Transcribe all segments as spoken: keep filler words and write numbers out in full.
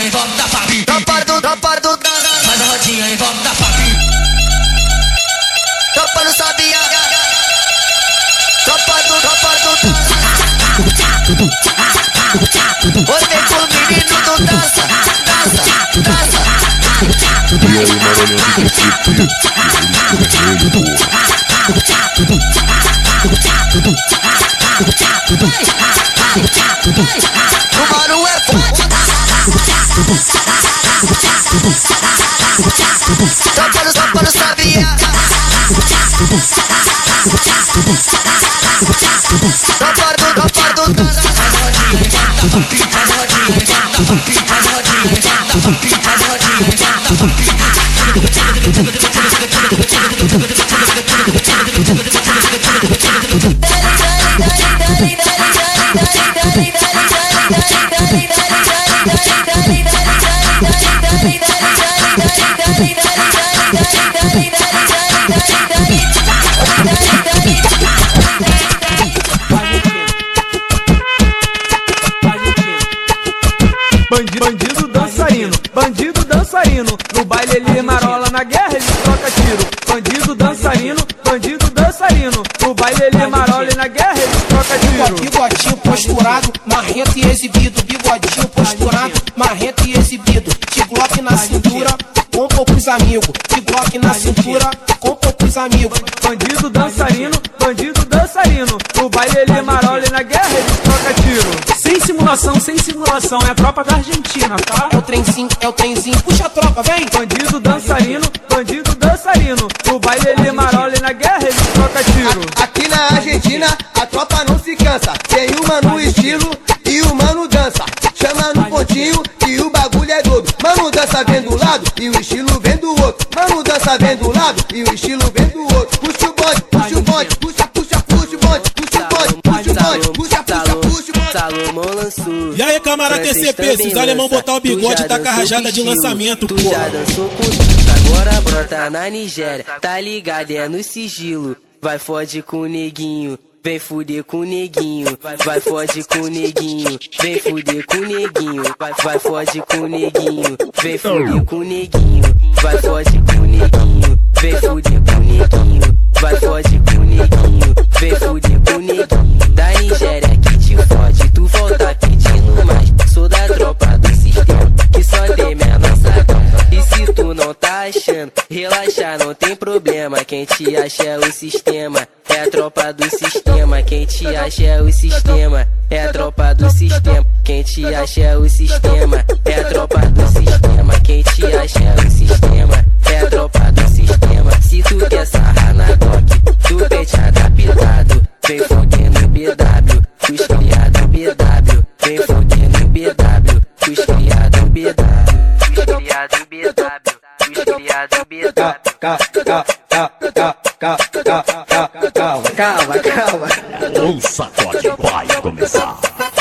em volta da Fabi. Tropa do, tropa do dança. Faz a rodinha em volta da Fabi. Tropa não sabia. Tropa do, tropa do dança. Oi, vem com o menino do dança. Dança, dança. E aí, Maranhão do Tripito, o Maru é forte. Tropa no, tropa no sabia. Tropa do, tropa do dança. Faz a rodinha em volta da Fabi. Faz a rodinha em volta da Fabi. Faz a rodinha em volta da Fabi. Faz a rodinha em volta da Fabi. Bandido, bandido dançarino, bandido dançarino. No baile ele marola, na guerra ele troca tiro. Bandido dançarino, bandido dançarino. No baile ele marola e na guerra ele troca tiro. Bigodinho posturado, marrento e exibido. Bigodinho posturado, marrento e exibido. De Glock na cintura, com poucos amigos. De Glock na cintura, com poucos amigos. Bandido dançarino, bandido dançarino. No baile ele marola e na guerra ele troca tiro. Sem simulação, sem simulação, é a tropa da Argentina, tá? É o trenzinho, é o trenzinho, puxa a tropa, vem! Bandido dançarino, bandido dançarino. No baile ele marola e na guerra ele troca tiro. A, aqui na Argentina a tropa não se cansa. Tem uma no estilo e o mano dança. Chama no pontinho que o bagulho é doido. Mano dança vem do lado e o estilo vem do outro. Mano dança vem do lado e o estilo vem do outro. Puxa o bonde, puxa o bonde, puxa, puxa, puxa o bonde, puxa o bonde, puxa o bonde, puxa, puxa, puxa o bonde. Salomão lançou. E aí, camarada T C P, se os alemão botar o bigode, tá com a rajada de lançamento, tu pô. já dançou com tudo, agora brota na Nigéria. Tá ligado, é no sigilo. Vai fode com o neguinho, vem fuder com o neguinho. Vai fode com o neguinho, vem fuder com o neguinho. Vai, vai fode com o neguinho, vem fuder com o neguinho. Vai fode com o neguinho, vem fuder com o neguinho. Vai fode com o neguinho, vem fuder com o neguinho. Da Nigéria que te fode, tu volta pedindo mais. Sou da tropa do sistema, que só tem minha nossa cama. E se tu não tá achando, relaxa, não tem problema. Quem te acha é o sistema, é a tropa do sistema. Quem te acha é o sistema, é a tropa do sistema. Quem te acha é o sistema, é a tropa do sistema. Quem te acha é o sistema, é a tropa do sistema. Se tu quer sarrar na Glock, tu pente adaptado. Vem fudendo B W, os criados B W. Vem fudendo B W, os criados B W. Os criados B W, os criados B W. Calma, calma, calma. O sacode vai começar.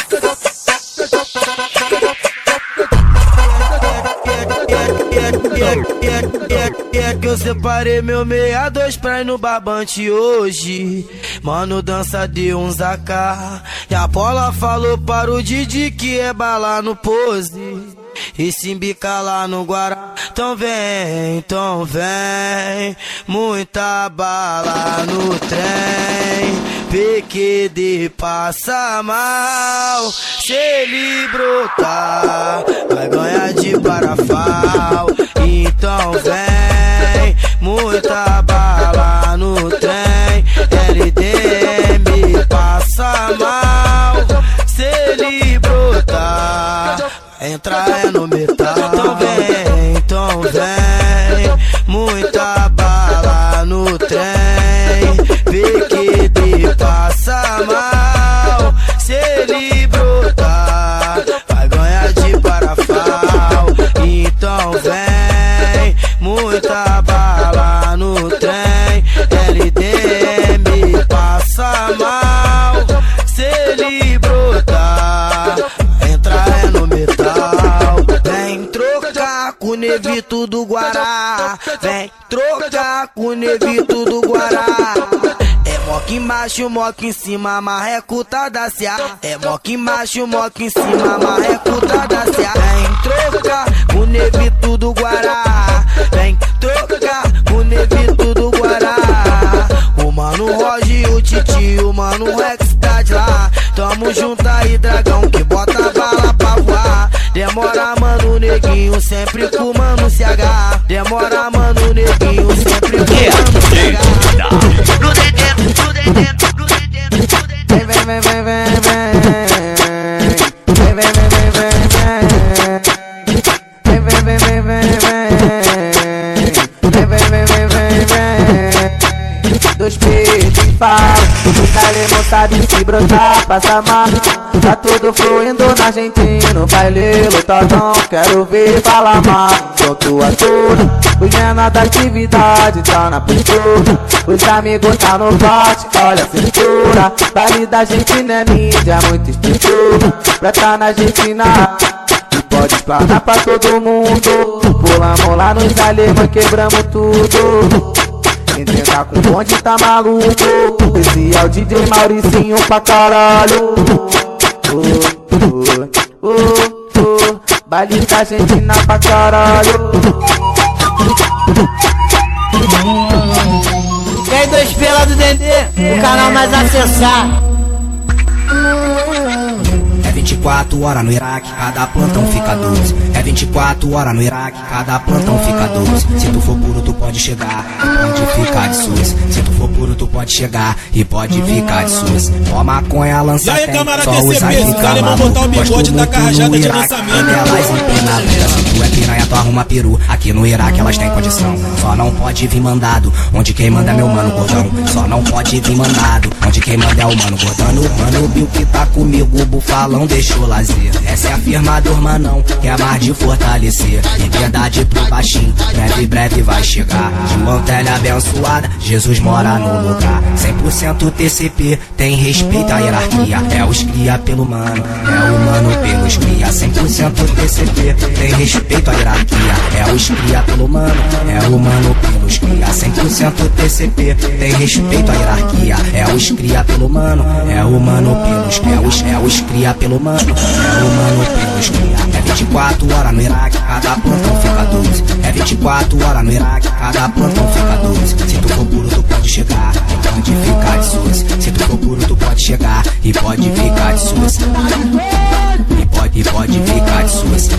É que eu separei meu meia dois pra ir no barbante hoje. Mano, dança de uns A K. E a bola falou para o Didi que é bala no pose e se embica lá no Guará. Então vem, então vem, muita bala no trem. P Q D passa mal, se ele brotar, vai ganhar de parafal. Então vem, muita bala no trem. L D M passa mal, se ele brotar, entra é no metal. Então vem, então vem, muita bala no trem. P Q D passa mal, se ele brotar, vai ganhar de parafal. Então vem, muita bala no trem. L D M passa mal, se ele brotar, entra é no metal. Vem trocar com o Nevito do Guará, vem trocar com o Nevito do Guará. É mó moque embaixo, moque em cima, marreco tá da C A. É moque embaixo, moque em cima, marreco tá da C A. Vem trocar o Nevito do Guará. Vem trocar o Nevito do Guará. O mano Roger, o Titi, o mano Rex tá de lá. Tamo junto aí, dragão, que bota bala pra voar. Demora, mano, neguinho, sempre com o mano C H. Demora, mano, neguinho, sempre com o mano C H. Grudei dentro, grudei dentro, grudei dentro, grudei dentro. Vem, vem, vem, vem, vem, vem. Vem, vem, vem, vem, vem, vem. Vem, vem, vem, vem, vem, vem. Vem, vem, vem, vem, vem, vem. Dois peitos em fala, o alemão sabe se brotar, passa mal. Tá tudo fluindo na Argentina, baile lotadão, quero ver falar mais. Sou tua toda, os menores da atividade tá na postura. Os amigos tá no bote, olha a cintura. Baile da gente não é mídia, muita estrutura. Pra tá na Argentina e pode explanar pra todo mundo. Pulamos lá nos alemães, quebramos tudo. Quem tentar com o bonde tá maluco. Esse é o D J Mauricinho pra caralho. Oh, oh, oh, oh. Baile da Argentina pra caralho. E aí, dois pela do Dendê, o canal mais acessado. É vinte e quatro horas no Iraque, cada plantão fica doze. É vinte e quatro horas no Iraque, cada plantão fica doze. Se tu for puro, tu pode chegar e pode ficar de suas. Se tu for puro, tu pode chegar e pode ficar de suas. Ó maconha, lança aí, tem, camarada, só usa peso, fica cara, maluco. botar o bigode Gosto da muito carrajada no de Iraque, lançamento. elas empinam vela. Se tu é piranha, tu arruma peru. Aqui no Iraque elas têm condição. Só não pode vir mandado, onde quem manda é meu mano gordão. Só não pode vir mandado, onde quem manda é o mano gordano. Mano Bill que tá comigo, o bufalão deixou lazer. Essa é a firma do irmão, que é mais de fortalecer. Liberdade pro baixinho, breve, breve vai chegar. João Telha abençoada, Jesus mora no lugar. Cem por cento T C P, tem respeito à hierarquia. É os cria pelo mano, é o mano pelos cria. Cem por cento T C P, tem respeito à hierarquia. É os cria pelo mano, é o mano pelos cria. Cem por cento T C P, tem respeito à hierarquia. É os cria pelo mano, é o mano pelos cria. É os, é os cria pelo mano, é o mano pelos cria. É vinte e quatro horas no Iraque, cada plantão fica doze. É vinte e quatro horas no Iraque, cada plantão fica doze. Se tu for puro, tu pode chegar e pode ficar de suas. Se tu for puro, tu pode chegar e pode ficar de suas. E pode, e pode ficar de suas.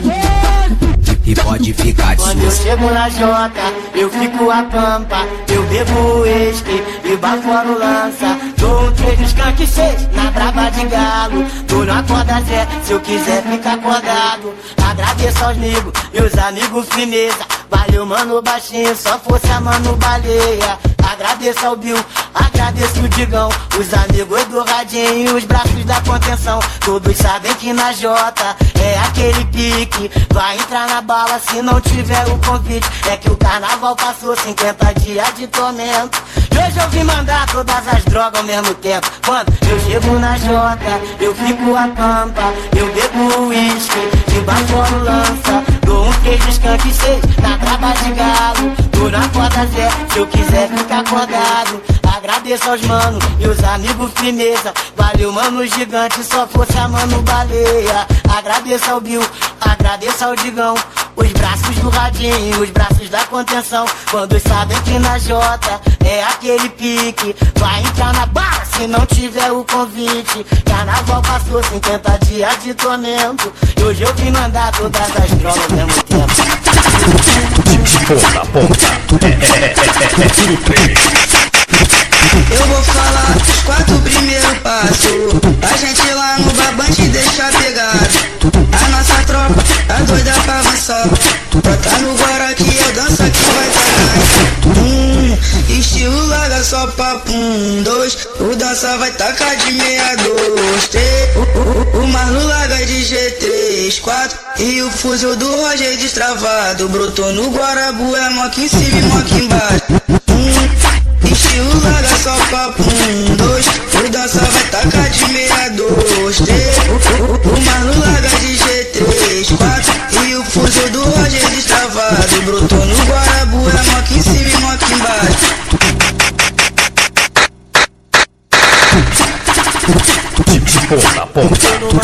E pode ficar de Quando eu suas. chego na Jota, eu fico a pampa. Eu bebo uísque e baforo lança. Dou um três skunk seis na braba de galo. Tô na corda Zé, se eu quiser ficar acordado. Agradeço aos amigos e os amigos firmeza. Valeu, mano, baixinho, só força, mano, baleia. Agradeço ao Bill, agradeço o Digão. Os amigos do Radinho, os braços da contenção. Todos sabem que na Jota é aquele pique. Vai entrar na bala se não tiver o convite. É que o carnaval passou cinquenta dias de tormento. E hoje eu vim mandar todas as drogas ao mesmo tempo. Quando eu chego na Jota, eu fico a pampa. Eu bebo uísque, de baixo lança. Dou um queijo skunk seis na braba de galo. Tô na corda Zé, se eu quiser ficar acordado. Agradeço aos manos e os amigos firmeza. Valeu, mano gigante, só força, mano baleia. Agradeço ao Bill, agradeço ao Digão. Os braços do Radinho, os braços da contenção. Quando sabem que na Jota é aquele pique. Vai entrar na barra se não tiver o convite. Carnaval passou cinquenta dias de tormento. E hoje eu vim mandar todas as drogas ao mesmo tempo. Ponta, ponta. É tudo três. Eu vou falar os quatro primeiros passos. A gente lá no babante deixa pegado. A nossa tropa tá doida pra avançar. Bota no Guará que eu danço que vai tacar. Um, estilo larga só papo. Um, dois, o dança vai tacar de meia, dois, três. O, o, o Marlo larga de G três, quatro. E o fuzil do Roger destravado. Brotou no Guarabu, é moque em cima e moque embaixo. Um, estilo larga só papo. Um, dois, o dança vai tacar de meia, dois, três. O, o, o Marlo larga de G três, quatro. E o fuzil do Roger destravado. Brotou no Guarabu, é moque em cima e moque embaixo. ponta a ponta.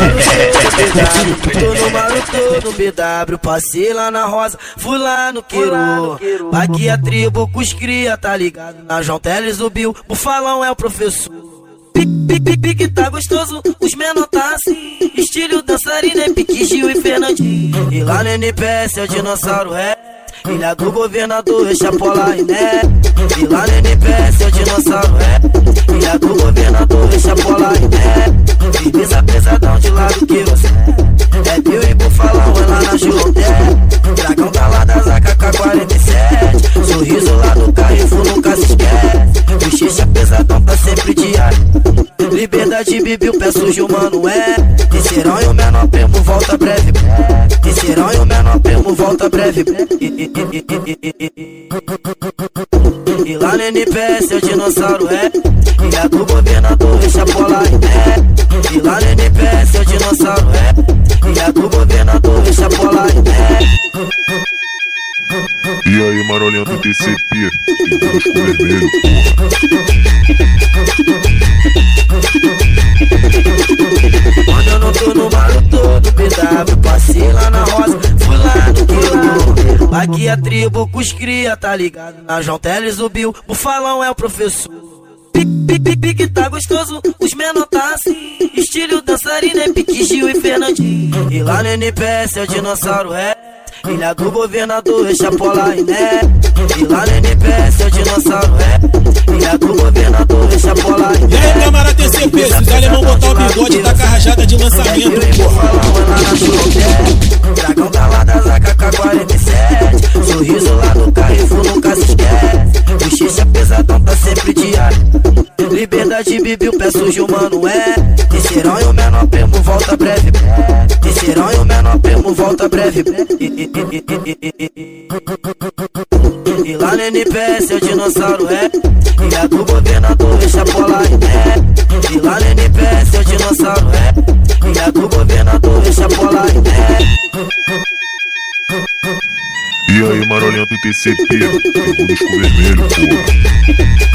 Tô no maluco no B W, passei lá na Rosa, fui lá no Queiro. Aqui a tribo com os cria, tá ligado? Na João Teles, o Bill, o Falão é o professor. Pique, pique, pique, tá gostoso, os menor tá assim. Estilo dançarina é pique, Gil e Fernandinho. E lá no N P S é o dinossauro ré. Ilha do governador, Chapola e Né. E lá no N P S é o dinossauro ré. Ilha do governador, Chapola e Né. E pisa pesadão de lado que você é. É Bill e Bufalão, é lá na Juloté. Dragão tá lá da Zaca K quarenta e sete. Sorriso lá do Carrefour, nunca se esquece. Bochecha pesadão tá sempre diário. Liberdade, Bibi, o pé sujo, mano, é. Terceirão e o menor primo volta breve. Terceirão e o menor primo volta breve. E lá no N P S é o dinossauro é. E a do governador é Chapola e Né. E lá no N P S é o dinossauro é. E a do governador é Chapola e Né. E aí, marolinha do T C P, e busco vermelho, porra. Quando eu não tô no maluco todo B W, passei lá na Rosa, fui lá no Quilão. Aqui a tribo com os cria, tá ligado? Na João Teles, o Bill, o Falão é o professor. Pique, pique, pique, tá gostoso, os menor tá assim. Estilo dançarina é pique, Gil e Fernandinho. E lá no N P S é o dinossauro ré. Ilha do governador, é Chapola e Né. E lá no N P S é o dinossauro ré. Ilha do governador, é Chapola e Né. E aí, camarada T C P, se os alemão botar o bigode, tá com a rajada de lançamento, porra. Dragão tá lá da Zaca K quarenta e sete. Sorriso lá do Carrefour, nunca se esquece. Bochecha pesadão tá sempre diário. Liberdade, Bibi, o pé sujo, mano, é. Terceirão e o menor primo volta breve. Terceirão e o menor primo volta breve. E lá no N P S é o dinossauro é. E a do governador é Chapola e Né. E lá no N P S é o dinossauro é. E a do governador é Chapola e Né. E aí, marolinha do T C P, e busco vermelho, porra.